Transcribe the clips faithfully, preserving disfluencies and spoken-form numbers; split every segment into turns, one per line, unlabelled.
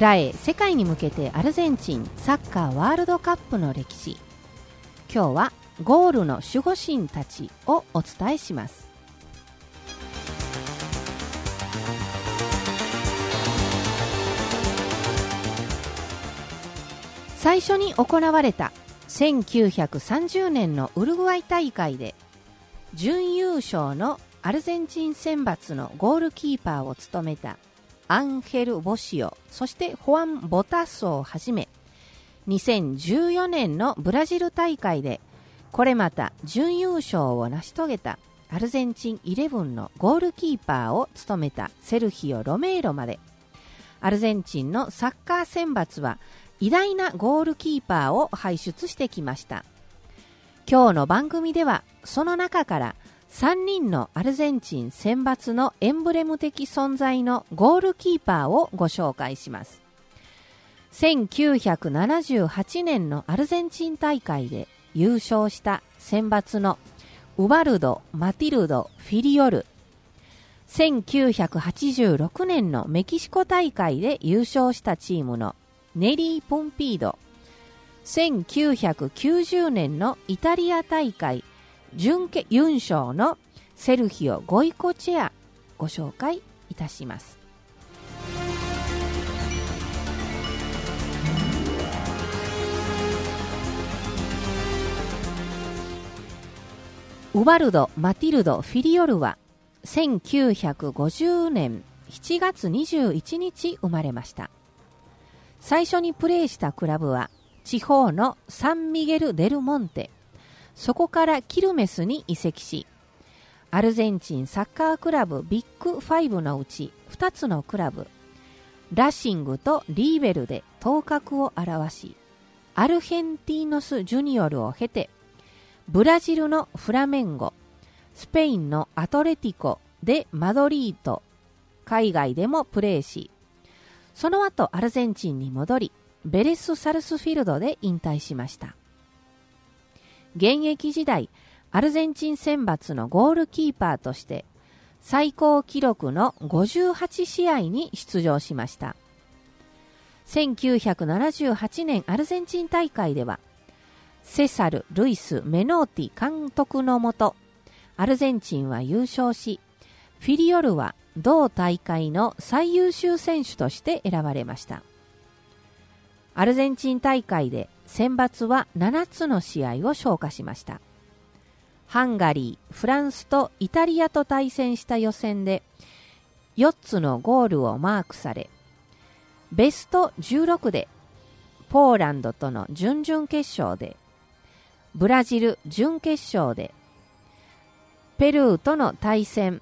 ラエ世界に向けてアルゼンチンサッカーワールドカップの歴史。今日はゴールの守護神たちをお伝えします。最初に行われたせんきゅうひゃくさんじゅうねんのウルグアイ大会で準優勝のアルゼンチン選抜のゴールキーパーを務めたアンヘル・ボシオ、そしてホアン・ボタッソをはじめ、にせんじゅうよねんのブラジル大会でこれまた準優勝を成し遂げたアルゼンチンイレブンのゴールキーパーを務めたセルヒオ・ロメーロまで、アルゼンチンのサッカー選抜は偉大なゴールキーパーを輩出してきました。今日の番組ではその中からさんにんのアルゼンチン選抜のエンブレム的存在のゴールキーパーをご紹介します。せんきゅうひゃくななじゅうはちねんのアルゼンチン大会で優勝した選抜のウバルド・マティルド・フィリオル、せんきゅうひゃくはちじゅうろくねんのメキシコ大会で優勝したチームのネリー・ポンピード、せんきゅうひゃくきゅうじゅうねんのイタリア大会準優勝のセルヒオ・ゴイコチェア、ご紹介いたします。ウバルド・マティルド・フィリオルはせんきゅうひゃくごじゅうねんしちがつにじゅういちにち生まれました。最初にプレーしたクラブは地方のサンミゲル・デルモンテ、そこからキルメスに移籍し、アルゼンチンサッカークラブビッグファイブのうちふたつのクラブ、ラシングとリーベルで頭角を現し、アルヘンティーノス・ジュニオルを経て、ブラジルのフラメンゴ、スペインのアトレティコでマドリード、海外でもプレーし、その後アルゼンチンに戻り、ベレス・サルスフィルドで引退しました。現役時代、アルゼンチン選抜のゴールキーパーとして最高記録のごじゅうはちしあいに出場しました。せんきゅうひゃくななじゅうはちねんアルゼンチン大会では、セサル・ルイス・メノーティ監督のもと、アルゼンチンは優勝し、フィリオルは同大会の最優秀選手として選ばれました。アルゼンチン大会で選抜はななつの試合を消化しました。ハンガリー、フランスとイタリアと対戦した予選でよっつのゴールをマークされ、ベストじゅうろくでポーランドとの準々決勝で、ブラジル準決勝で、ペルーとの対戦、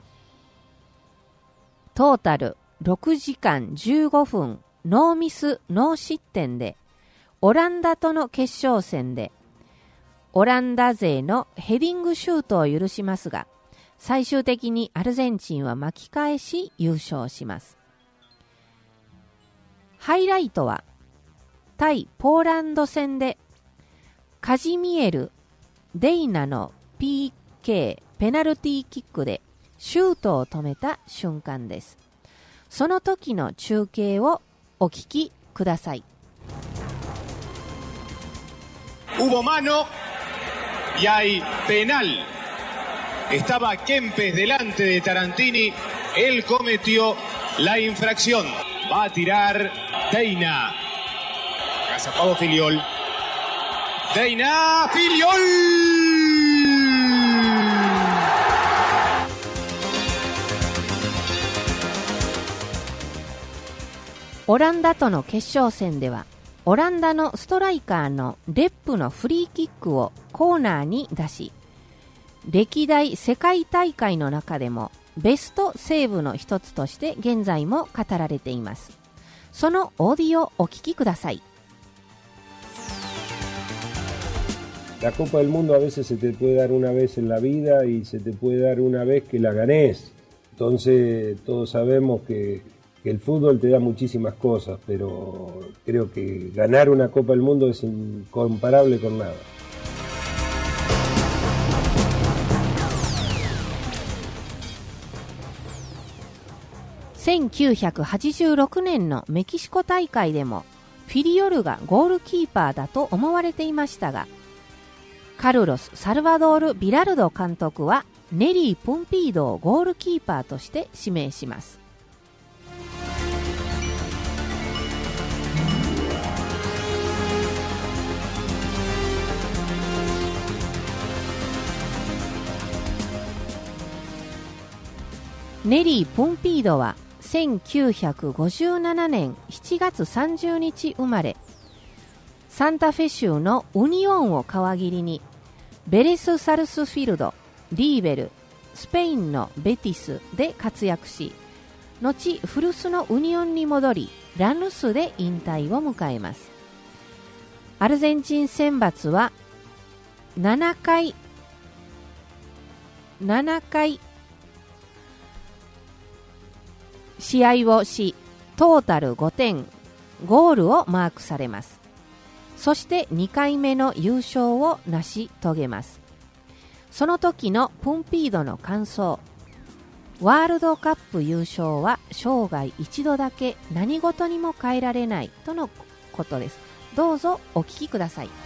トータルろくじかんじゅうごふんノーミスノー失点で、オランダとの決勝戦でオランダ勢のヘディングシュートを許しますが、最終的にアルゼンチンは巻き返し優勝します。ハイライトは対ポーランド戦でカジミエル・デイナの ピーケー ペナルティーキックでシュートを止めた瞬間です。その時の中継をお聞きください。
Hubo mano y hay penal. Estaba Kempes delante de Tarantini. Él cometió la infracción. Va a tirar Deina. Agazapado Filiol. Deina, Filiol.
オランダとの決勝戦では、オランダのストライカーのレップのフリーキックをコーナーに出し、歴代世界大会の中でもベストセーブの一つとして現在も語られています。そのオーディオをお聞きください。
La Copa del Mundo a veces se te puede dar una vez en la vida y se te puede dar una vez que la ganés. Entonces todos sabemos que, que el fútbol te da muchísimas cosas, pero creo que ganar una Copa del Mundo es incomparable con nada.
せんきゅうひゃくはちじゅうろくねんのメキシコ大会でもフィリオルがゴールキーパーだと思われていましたが、カルロス・サルバドール・ビラルド監督はネリー・プンピードをゴールキーパーとして指名します。ネリー・プンピードはせんきゅうひゃくごじゅうななねんしちがつさんじゅうにち生まれ、サンタフェ州のウニオンを皮切りにベレス・サルスフィルド、リーベル、スペインのベティスで活躍し、後古巣のウニオンに戻りラヌスで引退を迎えます。アルゼンチン選抜はななかいななかい試合をし、トータルごてん、ゴールをマークされます。そしてにかいめの優勝を成し遂げます。その時のプンピードの感想、ワールドカップ優勝は生涯一度だけ、何事にも変えられないとのことです。どうぞお聞きください。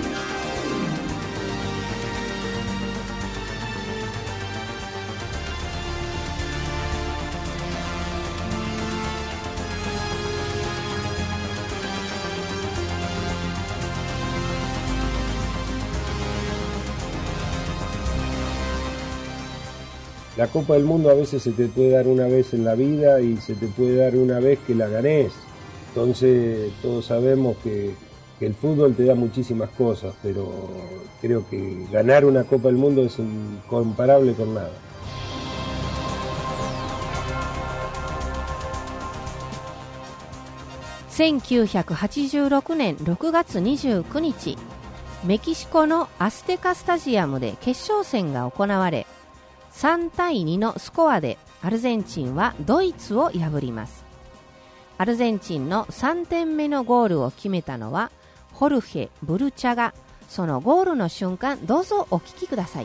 La Copa del Mundo a veces se te puede dar una vez en la vida y se te puede dar una vez que la ganés. Entonces todos sabemos que, que el fútbol te da muchísimas cosas, pero creo que ganar una Copa del Mundo es incomparable con nada.
せんきゅうひゃくはちじゅうろくねんろくがつにじゅうくにち、メキシコのアステカスタジアムで決勝戦が行われ、さんたいにのスコアでアルゼンチンはドイツを破ります。アルゼンチンのさんてんめのゴールを決めたのはホルヘ・ブルチャガ。そのゴールの瞬間、どうぞお聞きください。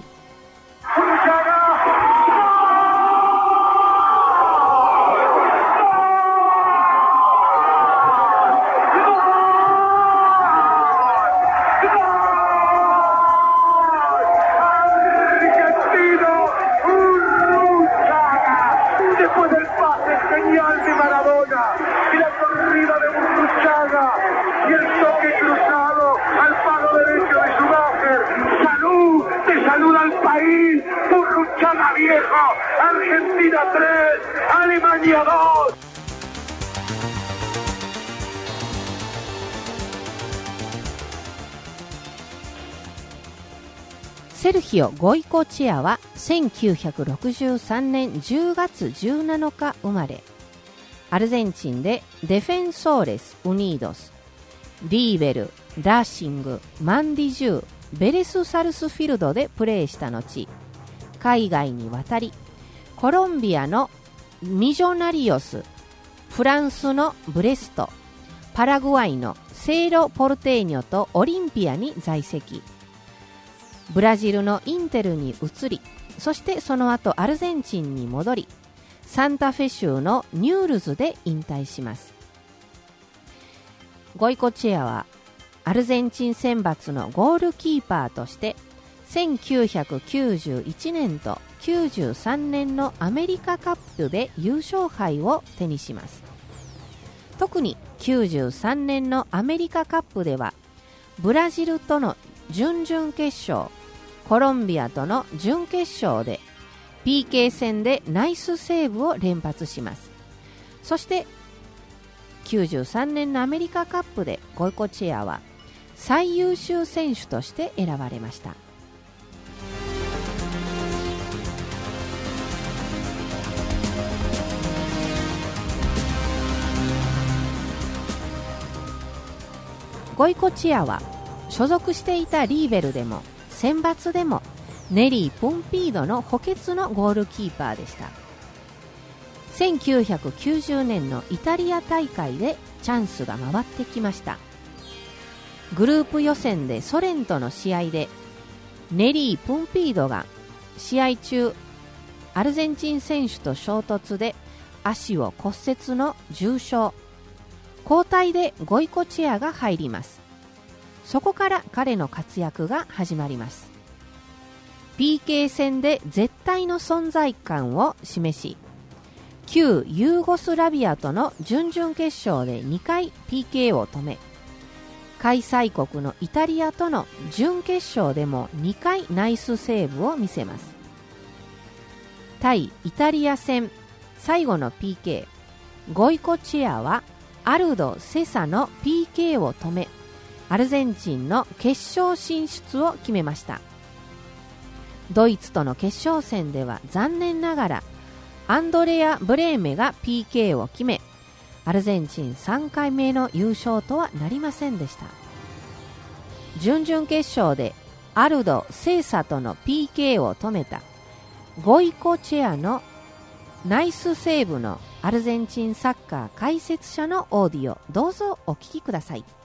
セルヒオ・ゴイコチェアはせんきゅうひゃくろくじゅうさんねんじゅうがつじゅうなのか生まれ、アルゼンチンでデフェンソーレス・ウニードス、リーベル、ラーシング、マンディジュー、ベレス・サルスフィルドでプレーした後、海外に渡り、コロンビアのミジョナリオス、フランスのブレスト、パラグアイのセイロ・ポルテーニョとオリンピアに在籍、ブラジルのインテルに移り、そしてその後アルゼンチンに戻り、サンタフェ州のニュールズで引退します。ゴイコチェアはアルゼンチン選抜のゴールキーパーとしてせんきゅうひゃくきゅうじゅういちねんときゅうじゅうさんねんのアメリカカップで優勝杯を手にします。特にきゅうじゅうさんねんのアメリカカップではブラジルとの準々決勝、コロンビアとの準決勝で ピーケー 戦でナイスセーブを連発します。そしてきゅうじゅうさんねんのアメリカカップでゴイコチェアは最優秀選手として選ばれました。ゴイコチェアは所属していたリーベルでも選抜でもネリー・プンピードの補欠のゴールキーパーでした。せんきゅうひゃくきゅうじゅうねんのイタリア大会でチャンスが回ってきました。グループ予選でソ連との試合でネリー・プンピードが試合中アルゼンチン選手と衝突で足を骨折の重傷。交代でゴイコチェアが入ります。そこから彼の活躍が始まります。ピーケー 戦で絶対の存在感を示し、旧ユーゴスラビアとの準々決勝でにかい ピーケー を止め、開催国のイタリアとの準決勝でもにかいナイスセーブを見せます。対イタリア戦最後の ピーケー、ゴイコチェアはアルド・セサの ピーケー を止め、アルゼンチンの決勝進出を決めました。ドイツとの決勝戦では残念ながらアンドレア・ブレーメが ピーケー を決め、アルゼンチンさんかいめの優勝とはなりませんでした。準々決勝でアルド・セーサとの ピーケー を止めたゴイコチェアのナイスセーブのアルゼンチンサッカー解説者のオーディオ、どうぞお聞きください。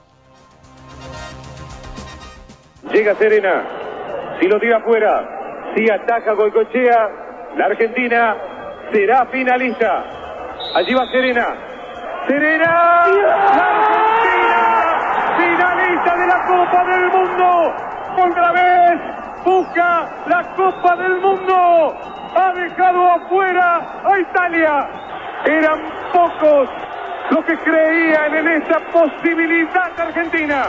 Llega Serena, si lo tira afuera, si ataca Goicoechea, la Argentina será finalista. Allí va Serena. Serena, la Argentina, finalista de la Copa del Mundo. Otra vez busca la Copa del Mundo. Ha dejado afuera a Italia. Eran pocos los que creían en esa posibilidad de Argentina.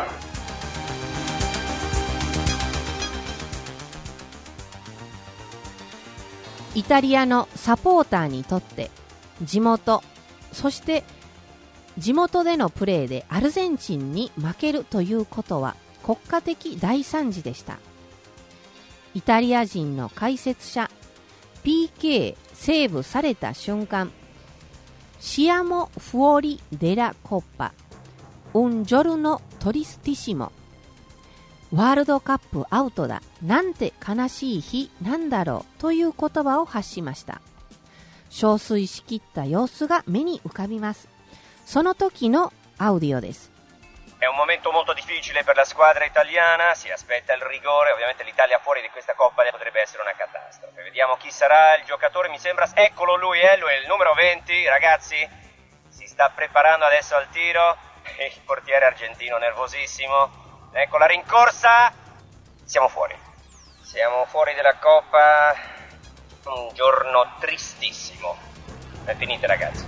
イタリアのサポーターにとって地元、そして地元でのプレーでアルゼンチンに負けるということは国家的大惨事でした。イタリア人の解説者、ピーケー セーブされた瞬間、シアモ・フオリ・デラ・コッパ、ウンジョルノ・トリスティシモ、ワールドカップアウトだ、なんて悲しい日なんだろうという言葉を発しました。憔悴しきった様子が目に浮かびます。その時のアウディオです。
È un momento molto difficile per la squadra italiana, si aspetta il rigore, ovviamente l'Italia fuori di questa Coppa potrebbe essere una catastrofe. Vediamo chi sarà il giocatore, mi sembra, eccolo lui, eh, lui è il numero venti, ragazzi, si sta preparando adesso al tiro, il portiere argentino nervosissimo, ecco la rincorsa, siamo fuori, siamo fuori della Coppa, un giorno tristissimo, è finita ragazzi.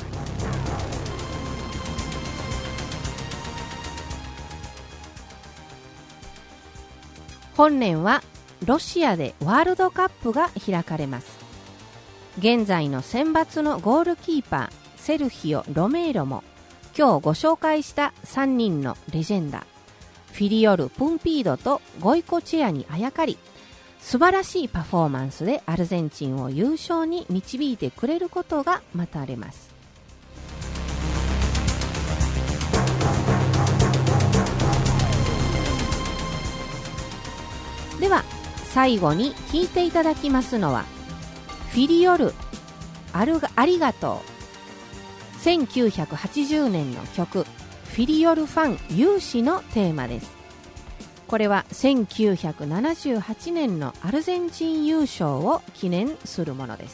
本年はロシアでワールドカップが開かれます。現在の選抜のゴールキーパーセルヒオ・ロメーロも今日ご紹介したさんにんのレジェンダフィリオル・プンピードとゴイコチェアにあやかり、素晴らしいパフォーマンスでアルゼンチンを優勝に導いてくれることが待たれます。では最後に聴いていただきますのはフィリオルあるがありがとう、せんきゅうひゃくはちじゅうねんの曲、フィリオルファン有志のテーマです。これはせんきゅうひゃくななじゅうはちねんのアルゼンチン優勝を記念するものです。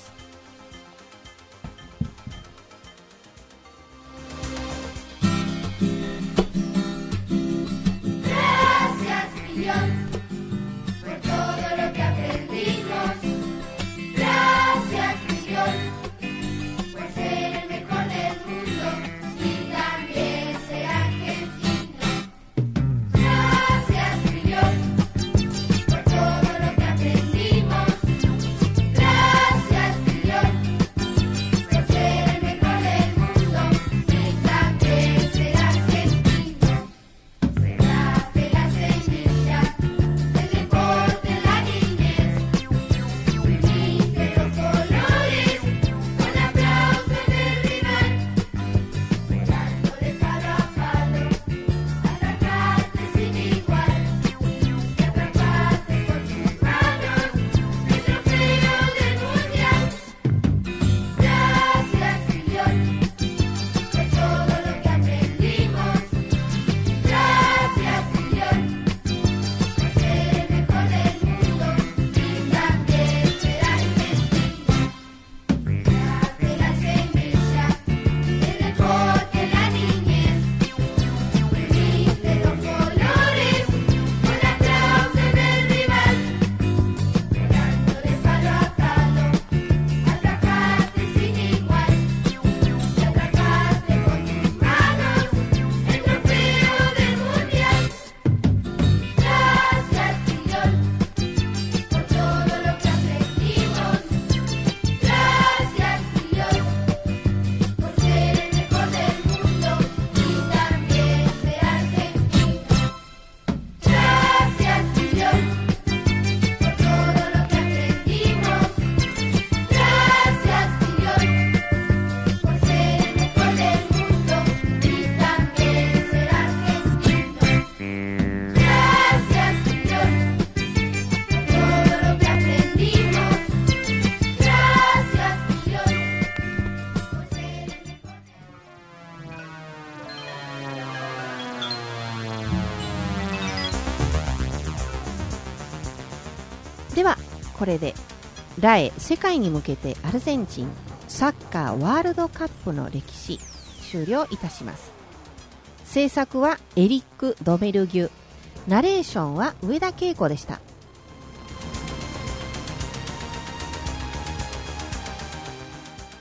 Gracias,
ではこれでラエ世界に向けてアルゼンチンサッカーワールドカップの歴史終了いたします。制作はエリック・ドメルギュ、ナレーションは上田恵子でした。